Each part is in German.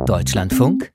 Deutschlandfunk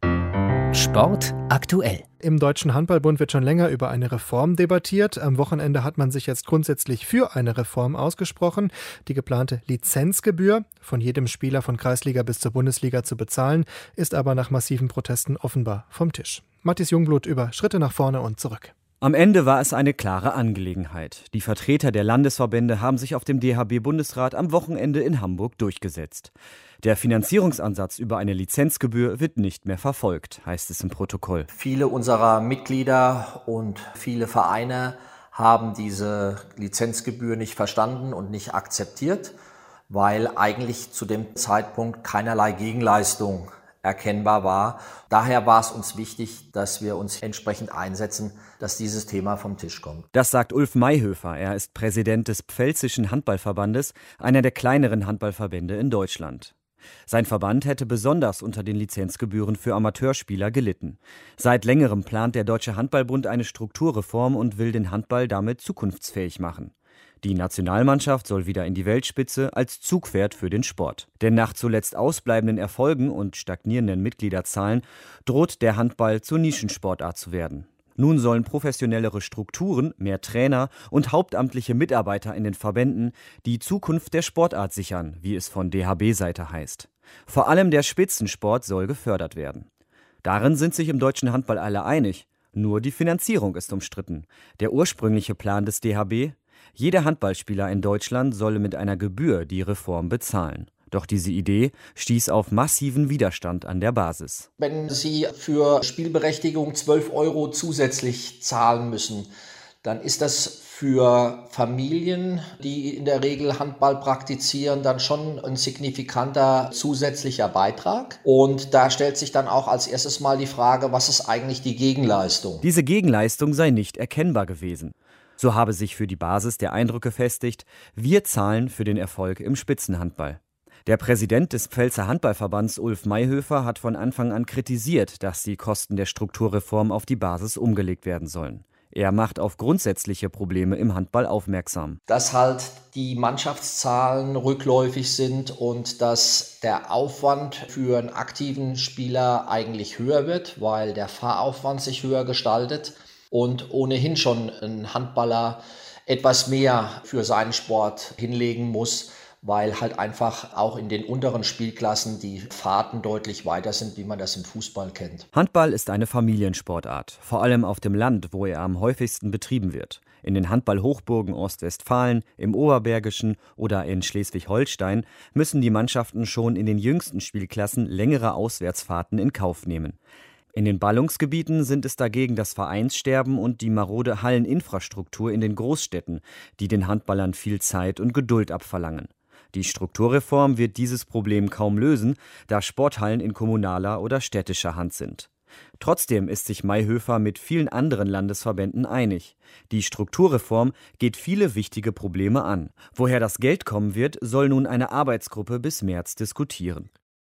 Sport aktuell. Im Deutschen Handballbund wird schon länger über eine Reform debattiert. Am Wochenende hat man sich jetzt grundsätzlich für eine Reform ausgesprochen. Die geplante Lizenzgebühr, von jedem Spieler von Kreisliga bis zur Bundesliga zu bezahlen, ist aber nach massiven Protesten offenbar vom Tisch. Matthias Jungblut über Schritte nach vorne und zurück. Am Ende war es eine klare Angelegenheit. Die Vertreter der Landesverbände haben sich auf dem DHB-Bundesrat am Wochenende in Hamburg durchgesetzt. Der Finanzierungsansatz über eine Lizenzgebühr wird nicht mehr verfolgt, heißt es im Protokoll. Viele unserer Mitglieder und viele Vereine haben diese Lizenzgebühr nicht verstanden und nicht akzeptiert, weil eigentlich zu dem Zeitpunkt keinerlei Gegenleistung erkennbar war. Daher war es uns wichtig, dass wir uns entsprechend einsetzen, dass dieses Thema vom Tisch kommt. Das sagt Ulf Mayhöfer. Er ist Präsident des Pfälzischen Handballverbandes, einer der kleineren Handballverbände in Deutschland. Sein Verband hätte besonders unter den Lizenzgebühren für Amateurspieler gelitten. Seit längerem plant der Deutsche Handballbund eine Strukturreform und will den Handball damit zukunftsfähig machen. Die Nationalmannschaft soll wieder in die Weltspitze als Zugpferd für den Sport. Denn nach zuletzt ausbleibenden Erfolgen und stagnierenden Mitgliederzahlen droht der Handball zur Nischensportart zu werden. Nun sollen professionellere Strukturen, mehr Trainer und hauptamtliche Mitarbeiter in den Verbänden die Zukunft der Sportart sichern, wie es von DHB-Seite heißt. Vor allem der Spitzensport soll gefördert werden. Darin sind sich im deutschen Handball alle einig. Nur die Finanzierung ist umstritten. Der ursprüngliche Plan des DHB: jeder Handballspieler in Deutschland solle mit einer Gebühr die Reform bezahlen. Doch diese Idee stieß auf massiven Widerstand an der Basis. Wenn Sie für Spielberechtigung 12 € zusätzlich zahlen müssen, dann ist das für Familien, die in der Regel Handball praktizieren, dann schon ein signifikanter zusätzlicher Beitrag. Und da stellt sich dann auch als erstes mal die Frage, was ist eigentlich die Gegenleistung? Diese Gegenleistung sei nicht erkennbar gewesen. So habe sich für die Basis der Eindruck gefestigt: wir zahlen für den Erfolg im Spitzenhandball. Der Präsident des Pfälzer Handballverbands Ulf Mayhöfer hat von Anfang an kritisiert, dass die Kosten der Strukturreform auf die Basis umgelegt werden sollen. Er macht auf grundsätzliche Probleme im Handball aufmerksam. Dass halt die Mannschaftszahlen rückläufig sind und dass der Aufwand für einen aktiven Spieler eigentlich höher wird, weil der Fahraufwand sich höher gestaltet und ohnehin schon ein Handballer etwas mehr für seinen Sport hinlegen muss, weil halt einfach auch in den unteren Spielklassen die Fahrten deutlich weiter sind, wie man das im Fußball kennt. Handball ist eine Familiensportart, vor allem auf dem Land, wo er am häufigsten betrieben wird. In den Handball-Hochburgen Ostwestfalen, im Oberbergischen oder in Schleswig-Holstein müssen die Mannschaften schon in den jüngsten Spielklassen längere Auswärtsfahrten in Kauf nehmen. In den Ballungsgebieten sind es dagegen das Vereinssterben und die marode Halleninfrastruktur in den Großstädten, die den Handballern viel Zeit und Geduld abverlangen. Die Strukturreform wird dieses Problem kaum lösen, da Sporthallen in kommunaler oder städtischer Hand sind. Trotzdem ist sich Mayhöfer mit vielen anderen Landesverbänden einig. Die Strukturreform geht viele wichtige Probleme an. Woher das Geld kommen wird, soll nun eine Arbeitsgruppe bis März diskutieren.